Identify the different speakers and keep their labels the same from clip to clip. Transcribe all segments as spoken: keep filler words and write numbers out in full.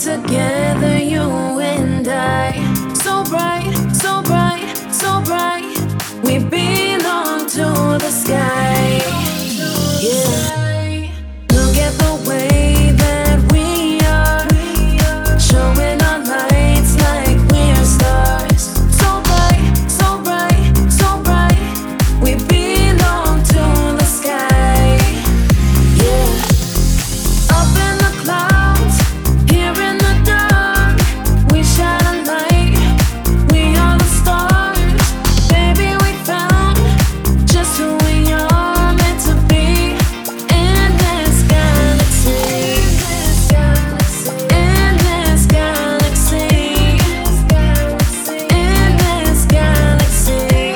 Speaker 1: together, you and I. So bright, so bright, so bright. We belong to the sky. Yeah. Look at the way that we are, showing our lights like we're stars. So bright, so bright, so bright. We belong to the sky. Yeah. Up in the clouds, here in the dark, we shine a light. We are the stars. Baby, we found just who we are meant to be in this galaxy. In this galaxy. In this galaxy.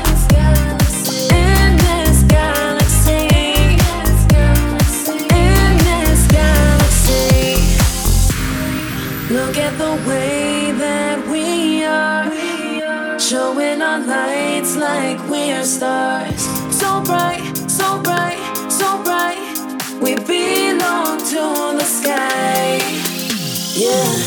Speaker 1: In this galaxy. In this galaxy. Look at the way that we are, showing our lights like we're stars. So bright, so bright, so bright. We belong to the sky. Yeah.